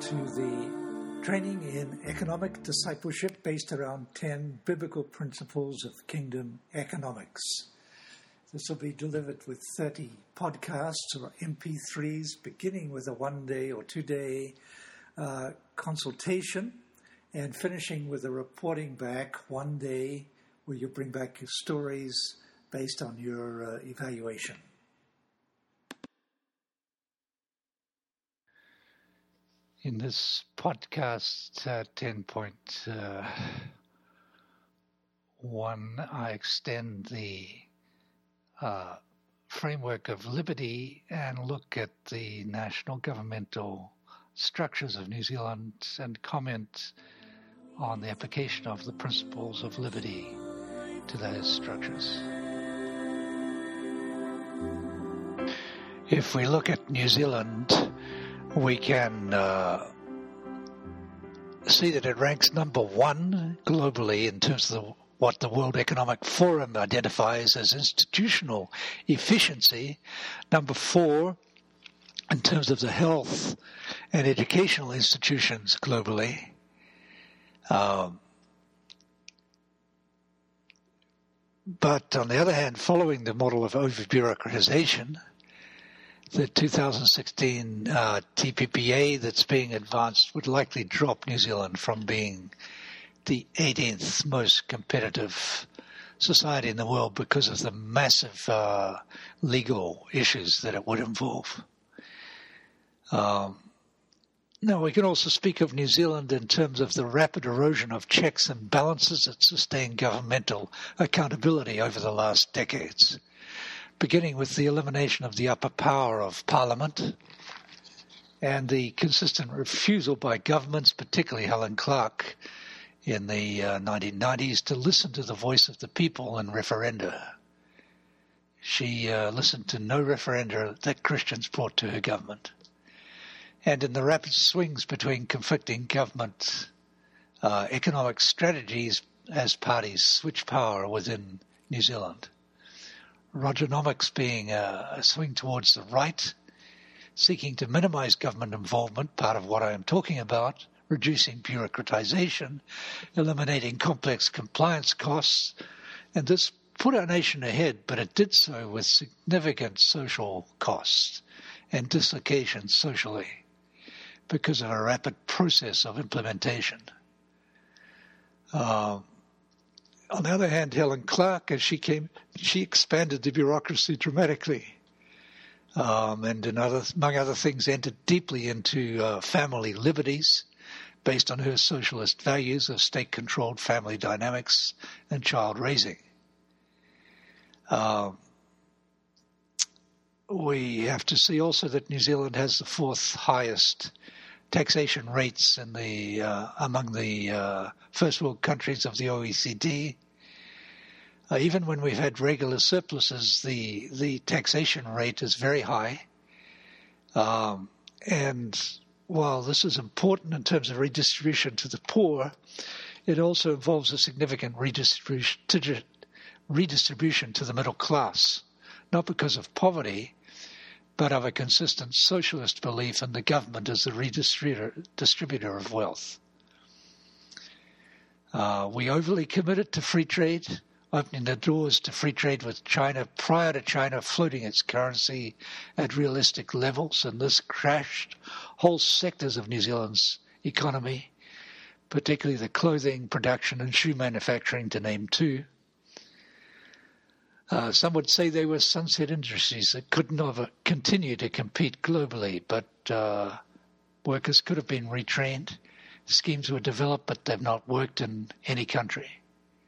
to the training in economic discipleship based around 10 biblical principles of kingdom economics. This will be delivered with 30 podcasts or MP3s, beginning with a 1-day or 2-day consultation and finishing with a reporting back 1 day where you bring back your stories based on your evaluation. In this podcast 10.1, I extend the framework of liberty and look at the national governmental structures of New Zealand and comment on the application of the principles of liberty to those structures. If we look at New Zealand, we can see that it ranks number 1 globally in terms of what the World Economic Forum identifies as institutional efficiency, number 4 in terms of the health and educational institutions globally. But on the other hand, following the model of over-bureaucratization, the 2016 TPPA that's being advanced would likely drop New Zealand from being the 18th most competitive society in the world because of the massive legal issues that it would involve. Now, we can also speak of New Zealand in terms of the rapid erosion of checks and balances that sustained governmental accountability over the last decades, beginning with the elimination of the upper power of Parliament and the consistent refusal by governments, particularly Helen Clark in the 1990s, to listen to the voice of the people in referenda. She listened to no referenda that Christians brought to her government. And in the rapid swings between conflicting government economic strategies as parties switch power within New Zealand. Rogernomics being a swing towards the right, seeking to minimize government involvement, part of what I am talking about, reducing bureaucratization, eliminating complex compliance costs, and this put our nation ahead, but it did so with significant social costs and dislocations socially because of a rapid process of implementation. On the other hand, Helen Clark, as she came, she expanded the bureaucracy dramatically, and among other things, entered deeply into family liberties based on her socialist values of state-controlled family dynamics and child raising. We have to see also that New Zealand has the 4th highest taxation rates in the among the first world countries of the OECD. Even when we've had regular surpluses, the taxation rate is very high. And while this is important in terms of redistribution to the poor, it also involves a significant redistribution to the middle class, not because of poverty, but of a consistent socialist belief in the government as the redistributor of wealth. We overly committed to free trade, opening the doors to free trade with China prior to China floating its currency at realistic levels, and this crashed whole sectors of New Zealand's economy, particularly the clothing production and shoe manufacturing, to name 2. Some would say they were sunset industries that could never continue to compete globally, but workers could have been retrained. Schemes were developed, but they've not worked in any country.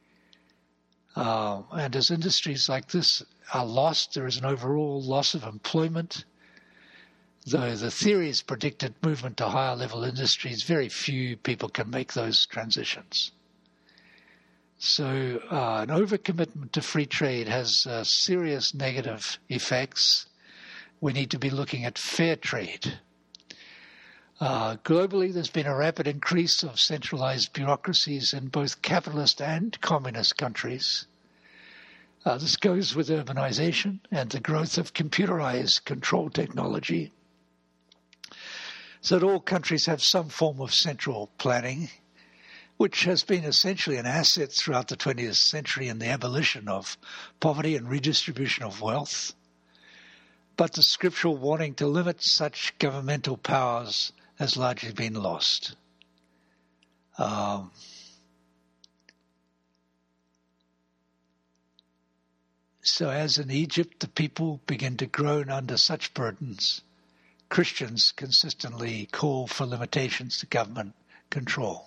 And as industries like this are lost, there is an overall loss of employment. Though the theories predicted movement to higher level industries, very few people can make those transitions. So an overcommitment to free trade has serious negative effects. We need to be looking at fair trade. Globally, there's been a rapid increase of centralized bureaucracies in both capitalist and communist countries. This goes with urbanization and the growth of computerized control technology. so that all countries have some form of central planning, which has been essentially an asset throughout the 20th century in the abolition of poverty and redistribution of wealth. But the scriptural warning to limit such governmental powers has largely been lost. So as in Egypt, the people begin to groan under such burdens, Christians consistently call for limitations to government control.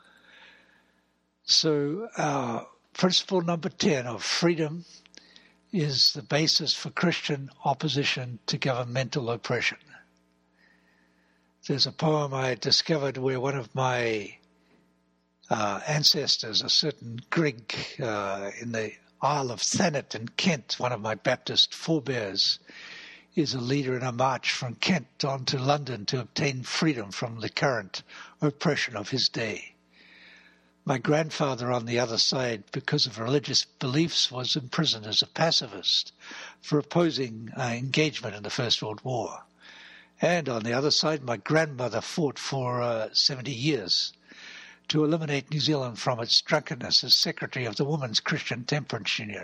So our principle number 10 of freedom is the basis for Christian opposition to governmental oppression. There's a poem I discovered where one of my ancestors, a certain Grigg in the Isle of Thanet in Kent, one of my Baptist forebears, is a leader in a march from Kent on to London to obtain freedom from the current oppression of his day. My grandfather on the other side, because of religious beliefs, was imprisoned as a pacifist for opposing engagement in the First World War. And on the other side, my grandmother fought for 70 years to eliminate New Zealand from its drunkenness as secretary of the Women's Christian Temperance Union.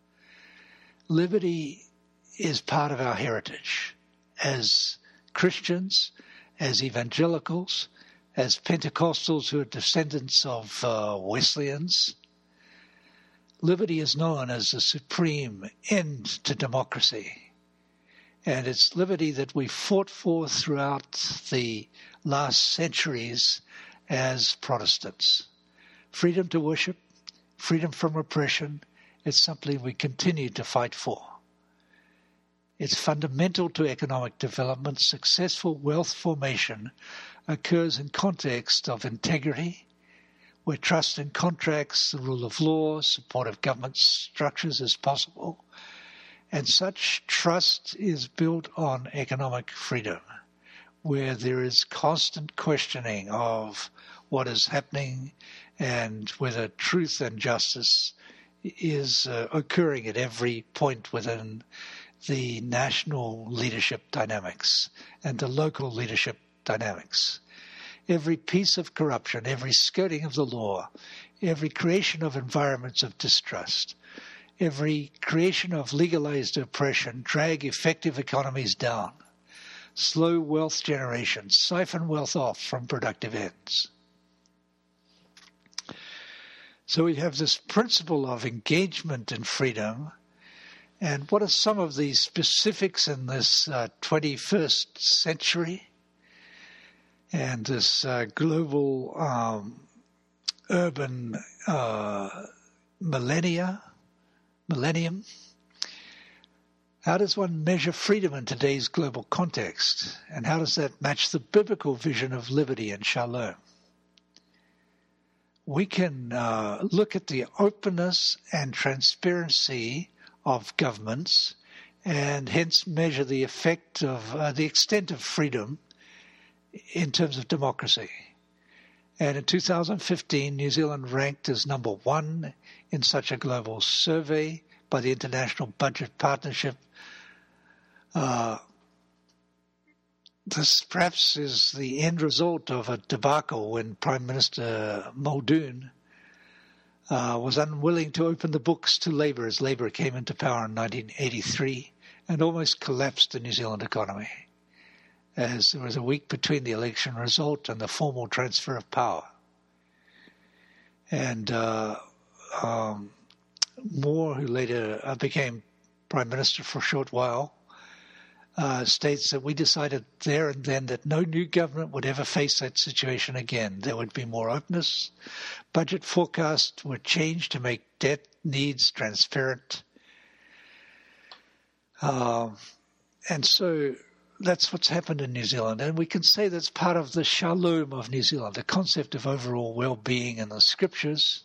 Liberty is part of our heritage as Christians, as evangelicals, as Pentecostals who are descendants of Wesleyans. Liberty is known as the supreme end to democracy. And it's liberty that we fought for throughout the last centuries as Protestants. Freedom to worship, freedom from oppression, it's something we continue to fight for. It's fundamental to economic development. Successful wealth formation occurs in context of integrity, where trust in contracts, the rule of law, support of government structures is possible. And such trust is built on economic freedom, where there is constant questioning of what is happening and whether truth and justice is occurring at every point within the national leadership dynamics and the local leadership dynamics. Every piece of corruption, every skirting of the law, every creation of environments of distrust, every creation of legalized oppression drag effective economies down, slow wealth generation, siphon wealth off from productive ends. So we have this principle of engagement in freedom. And what are some of the specifics in this 21st century and this global urban millennium? How does one measure freedom in today's global context? And how does that match the biblical vision of liberty and shalom? We can look at the openness and transparency of governments and hence measure the effect of the extent of freedom in terms of democracy. And in 2015, New Zealand ranked as number 1 in such a global survey by the International Budget Partnership. This perhaps is the end result of a debacle when Prime Minister Muldoon was unwilling to open the books to Labour as Labour came into power in 1983 and almost collapsed the New Zealand economy, as there was a week between the election result and the formal transfer of power. And Moore, who later became Prime Minister for a short while, states that we decided there and then that no new government would ever face that situation again. There would be more openness. Budget forecasts were changed to make debt needs transparent. And so that's what's happened in New Zealand. And we can say that's part of the shalom of New Zealand, the concept of overall well-being in the scriptures.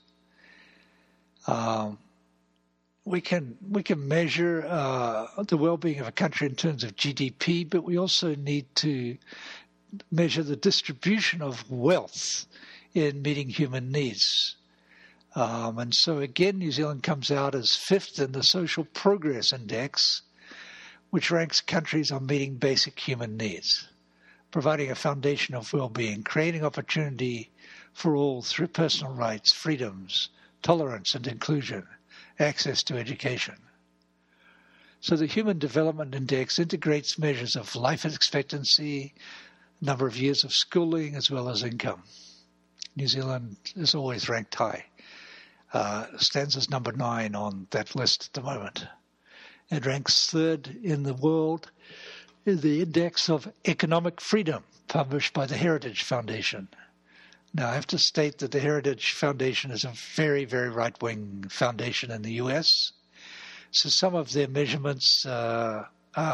We can measure the well-being of a country in terms of GDP, but we also need to measure the distribution of wealth in meeting human needs. And so again, New Zealand comes out as 5th in the Social Progress Index, which ranks countries on meeting basic human needs. providing a foundation of well-being, creating opportunity for all through personal rights, freedoms, tolerance and inclusion, access to education. So the Human Development Index integrates measures of life expectancy, number of years of schooling, as well as income. New Zealand is always ranked high. Stands as number 9 on that list at the moment. It ranks 3rd in the world in the Index of Economic Freedom, published by the Heritage Foundation. Now, I have to state that the Heritage Foundation is a very, very right-wing foundation in the U.S., so some of their measurements are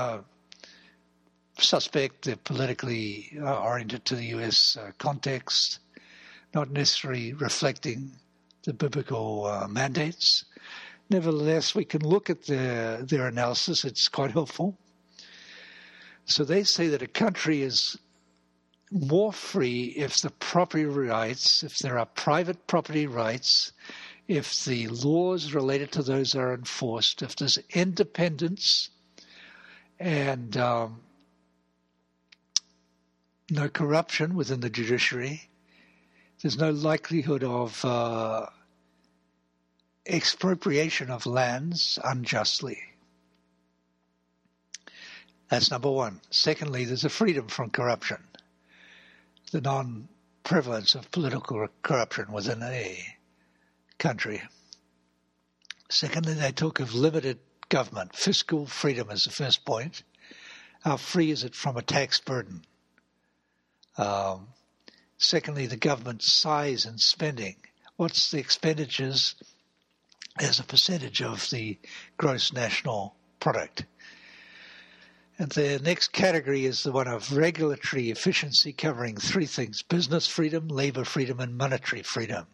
suspect. They're politically oriented to the U.S. Context, not necessarily reflecting the biblical mandates. Nevertheless, we can look at their analysis. It's quite helpful. So they say that a country is more free if the property rights, if there are private property rights, if the laws related to those are enforced, if there's independence and no corruption within the judiciary, there's no likelihood of expropriation of lands unjustly. That's number 1. Secondly, there's a freedom from corruption, the non-prevalence of political corruption within a country. Secondly, they talk of limited government. Fiscal freedom is the first point. How free is it from a tax burden? Secondly, the government's size and spending. What's the expenditures as a percentage of the gross national product? And the next category is the one of regulatory efficiency, covering 3 things: business freedom, labor freedom, and monetary freedom.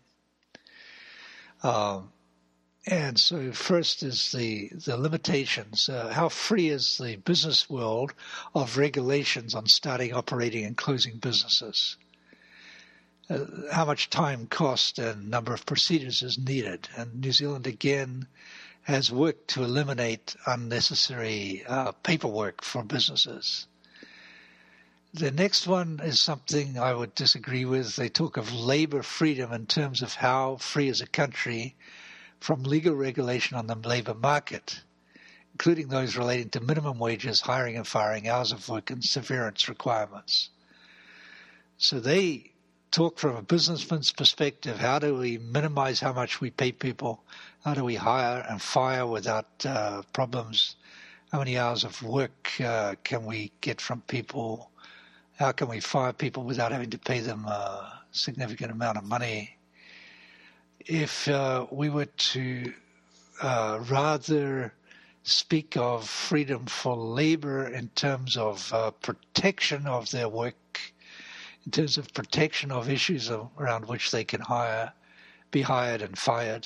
And so first is the limitations. How free is the business world of regulations on starting, operating, and closing businesses? How much time, cost, and number of procedures is needed? And New Zealand, again, has worked to eliminate unnecessary paperwork for businesses. The next one is something I would disagree with. They talk of labor freedom in terms of how free is a country from legal regulation on the labor market, including those relating to minimum wages, hiring and firing, hours of work, and severance requirements. So they talk from a businessman's perspective. How do we minimize how much we pay people? How do we hire and fire without problems? How many hours of work can we get from people? How can we fire people without having to pay them a significant amount of money? If we were to rather speak of freedom for labor in terms of protection of their work, in terms of protection of issues around which they can be hired and fired,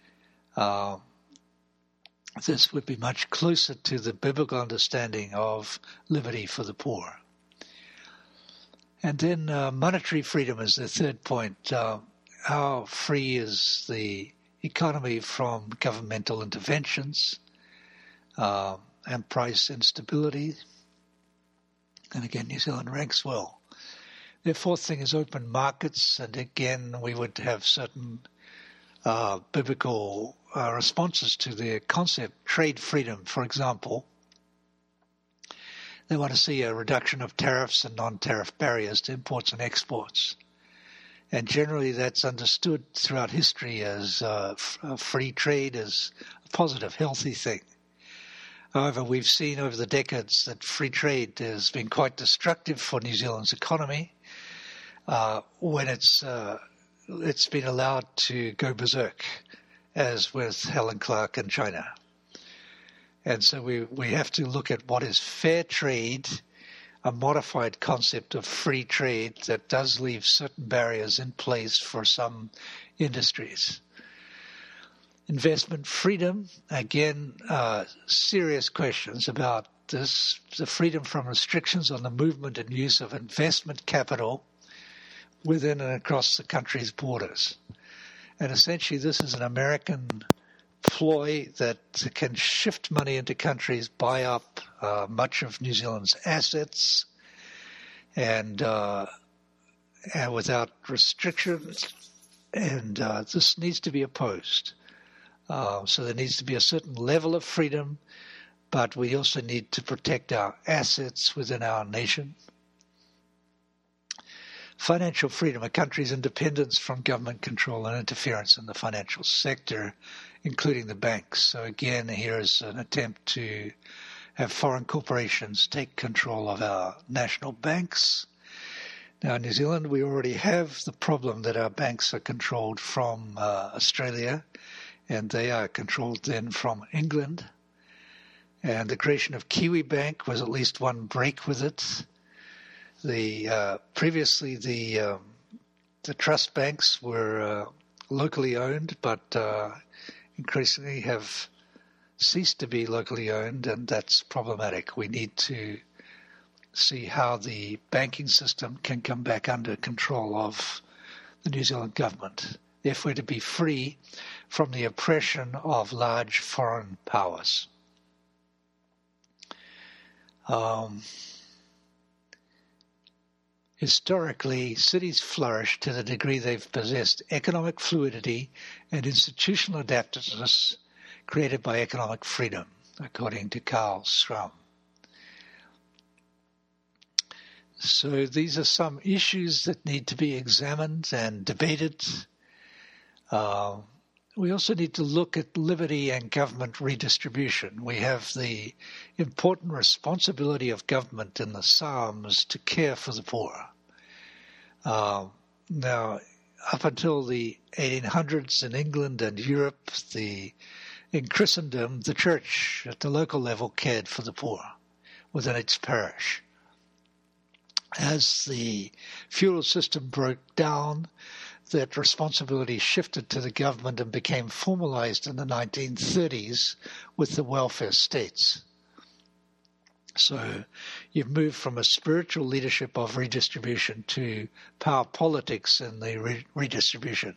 this would be much closer to the biblical understanding of liberty for the poor. And then monetary freedom is the third point. How free is the economy from governmental interventions and price instability? And again, New Zealand ranks well. The fourth thing is open markets, and again, we would have certain biblical responses to the concept. Trade freedom, for example. They want to see a reduction of tariffs and non-tariff barriers to imports and exports. And generally that's understood throughout history as free trade as a positive, healthy thing. However, we've seen over the decades that free trade has been quite destructive for New Zealand's economy when it's been allowed to go berserk, as with Helen Clark in China. And so we have to look at what is fair trade, a modified concept of free trade that does leave certain barriers in place for some industries. Investment freedom, again, serious questions about this, the freedom from restrictions on the movement and use of investment capital within and across the country's borders. And essentially this is an American ploy that can shift money into countries, buy up much of New Zealand's assets, and without restrictions, and this needs to be opposed. So there needs to be a certain level of freedom, but we also need to protect our assets within our nation. Financial freedom, a country's independence from government control and interference in the financial sector, including the banks. So again, here's an attempt to have foreign corporations take control of our national banks. Now, in New Zealand, we already have the problem that our banks are controlled from Australia, and they are controlled then from England. And the creation of Kiwi Bank was at least one break with it. Previously, the trust banks were locally owned, but increasingly have ceased to be locally owned, and that's problematic. We need to see how the banking system can come back under control of the New Zealand government if we're to be free from the oppression of large foreign powers. Historically, cities flourished to the degree they've possessed economic fluidity and institutional adaptiveness created by economic freedom, according to Karl Schramm. So these are some issues that need to be examined and debated. We also need to look at liberty and government redistribution. We have the important responsibility of government in the Psalms to care for the poor. Now, up until the 1800s in England and Europe, in Christendom, the church at the local level cared for the poor within its parish. As the feudal system broke down, that responsibility shifted to the government and became formalized in the 1930s with the welfare states. So you've moved from a spiritual leadership of redistribution to power politics in the redistribution.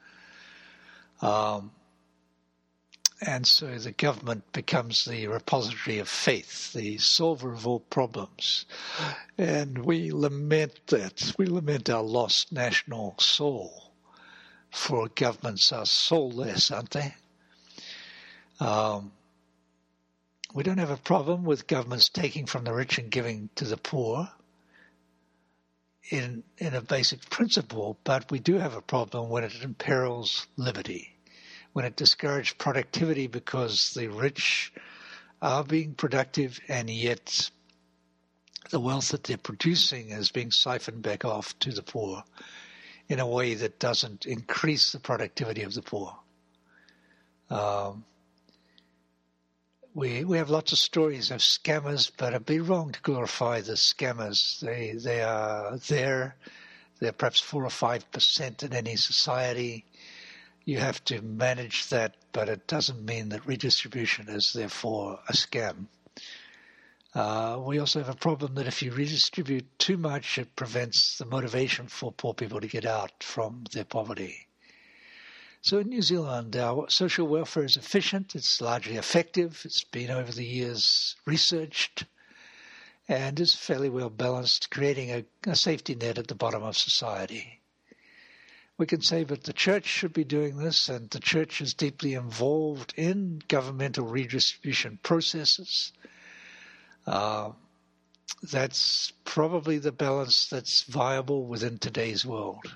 And so the government becomes the repository of faith, the solver of all problems. And we lament that. We lament our lost national soul. For governments are soulless, aren't they? We don't have a problem with governments taking from the rich and giving to the poor in a basic principle, but we do have a problem when it imperils liberty, when it discourages productivity because the rich are being productive and yet the wealth that they're producing is being siphoned back off to the poor in a way that doesn't increase the productivity of the poor. We have lots of stories of scammers, but it'd be wrong to glorify the scammers. They are there. They're perhaps 4 or 5% in any society. You have to manage that, but it doesn't mean that redistribution is therefore a scam. We also have a problem that if you redistribute too much, it prevents the motivation for poor people to get out from their poverty. So in New Zealand, our social welfare is efficient, it's largely effective, it's been over the years researched, and is fairly well balanced, creating a safety net at the bottom of society. We can say that the church should be doing this, and the church is deeply involved in governmental redistribution processes. That's probably the balance that's viable within today's world.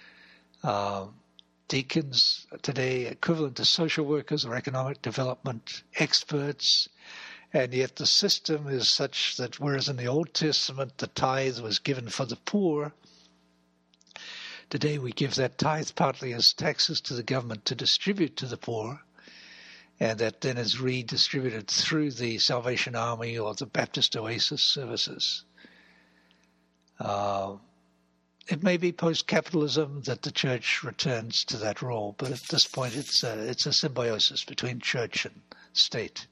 Deacons today equivalent to social workers or economic development experts, and yet the system is such that whereas in the Old Testament the tithe was given for the poor, today we give that tithe partly as taxes to the government to distribute to the poor, and that then is redistributed through the Salvation Army or the Baptist Oasis services. It may be post-capitalism that the church returns to that role, but at this point it's a symbiosis between church and state.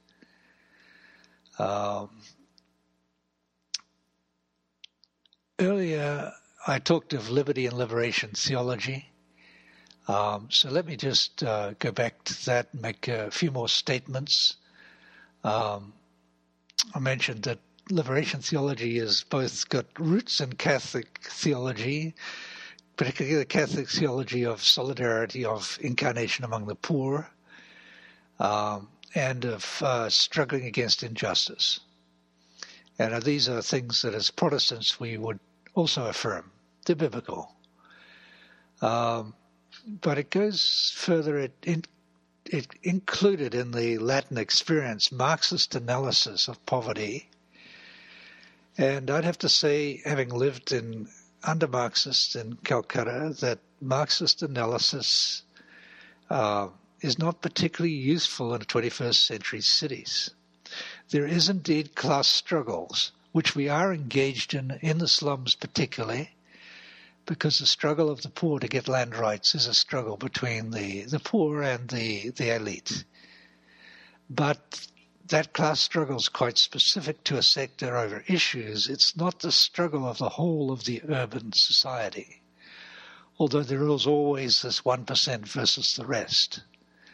Earlier I talked of liberty and liberation theology. So let me just go back to that and make a few more statements. I mentioned that liberation theology has both got roots in Catholic theology, particularly the Catholic theology of solidarity, of incarnation among the poor, and of struggling against injustice. And these are things that as Protestants we would also affirm. They're biblical. But it goes further. It included in the Latin experience Marxist analysis of poverty. And I'd have to say, having lived under Marxists in Calcutta, that Marxist analysis is not particularly useful in 21st century cities. There is indeed class struggles, which we are engaged in the slums particularly, because the struggle of the poor to get land rights is a struggle between the poor and the elite. But that class struggle is quite specific to a sector over issues. It's not the struggle of the whole of the urban society, although there is always this 1% versus the rest.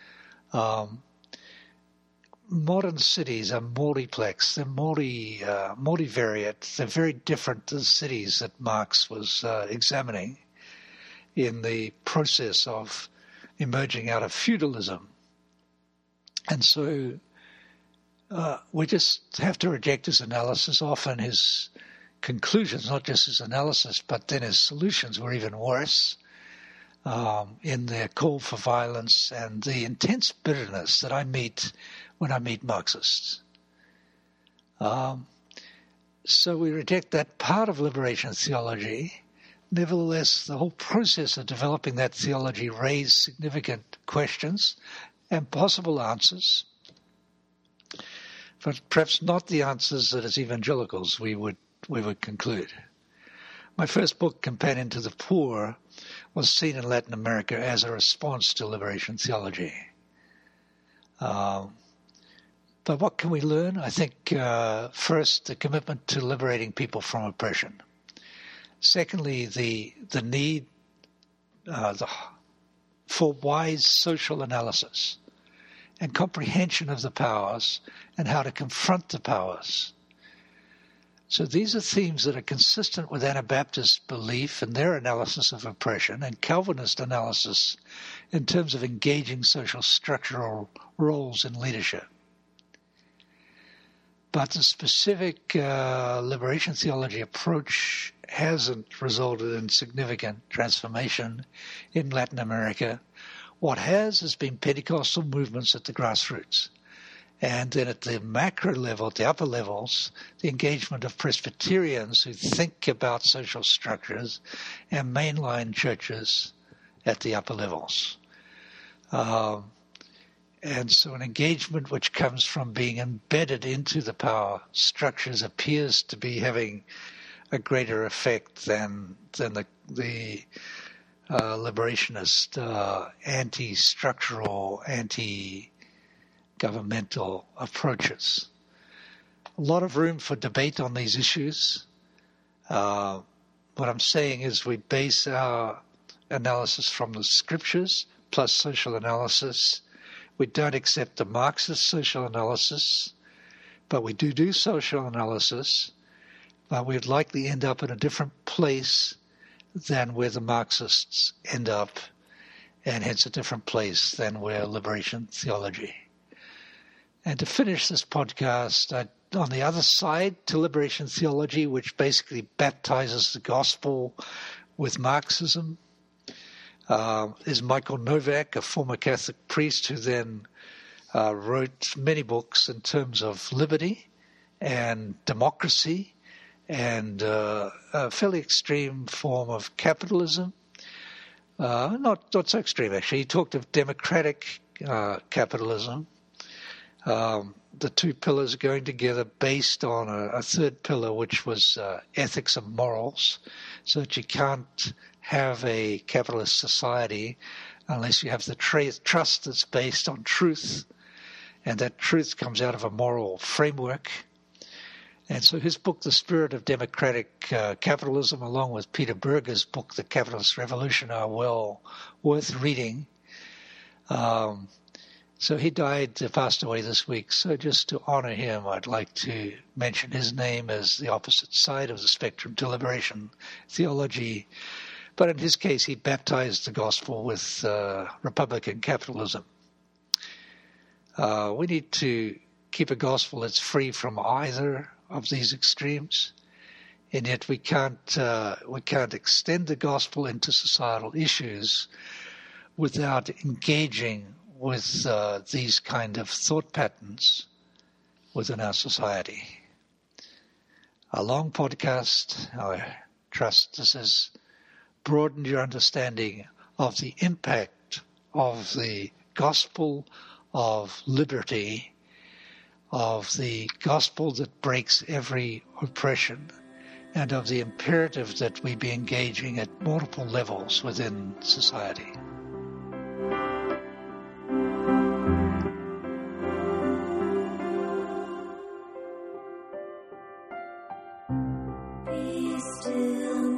Modern cities are multiplex, they're multivariate, they're very different to the cities that Marx was examining in the process of emerging out of feudalism. And so we just have to reject his analysis. Often his conclusions, not just his analysis, but then his solutions were even worse. In their call for violence and the intense bitterness that I meet when I meet Marxists. So we reject that part of liberation theology. Nevertheless, the whole process of developing that theology raised significant questions and possible answers, but perhaps not the answers that as evangelicals we would conclude. My first book, Companion to the Poor, was seen in Latin America as a response to liberation theology. But what can we learn? I think, first, the commitment to liberating people from oppression. Secondly, the need for wise social analysis and comprehension of the powers and how to confront the powers. So these are themes that are consistent with Anabaptist belief and their analysis of oppression and Calvinist analysis in terms of engaging social structural roles in leadership. But the specific liberation theology approach hasn't resulted in significant transformation in Latin America. What has been Pentecostal movements at the grassroots. And then at the macro level, at the upper levels, the engagement of Presbyterians who think about social structures and mainline churches at the upper levels. And so an engagement which comes from being embedded into the power structures appears to be having a greater effect than the liberationist, anti-structural, anti-governmental approaches. A lot of room for debate on these issues. What I'm saying is we base our analysis from the scriptures plus social analysis. We don't accept the Marxist social analysis, but we do social analysis, but we'd likely end up in a different place than where the Marxists end up, and hence a different place than where liberation theology. And to finish this podcast, on the other side to liberation theology, which basically baptizes the gospel with Marxism, is Michael Novak, a former Catholic priest who then wrote many books in terms of liberty and democracy and a fairly extreme form of capitalism. Not so extreme, actually. He talked of democratic capitalism. The two pillars going together based on a third pillar, which was ethics and morals, so that you can't have a capitalist society unless you have the trust that's based on truth, and that truth comes out of a moral framework. And so his book, The Spirit of Democratic Capitalism, along with Peter Berger's book, The Capitalist Revolution, are well worth reading. So he passed away this week. So just to honor him, I'd like to mention his name as the opposite side of the spectrum to liberation theology. But in his case, he baptized the gospel with Republican capitalism. We need to keep a gospel that's free from either of these extremes, and yet we can't extend the gospel into societal issues without engaging with these kind of thought patterns within our society. A long podcast. I trust this has broadened your understanding of the impact of the gospel of liberty, of the gospel that breaks every oppression, and of the imperative that we be engaging at multiple levels within society. Be still.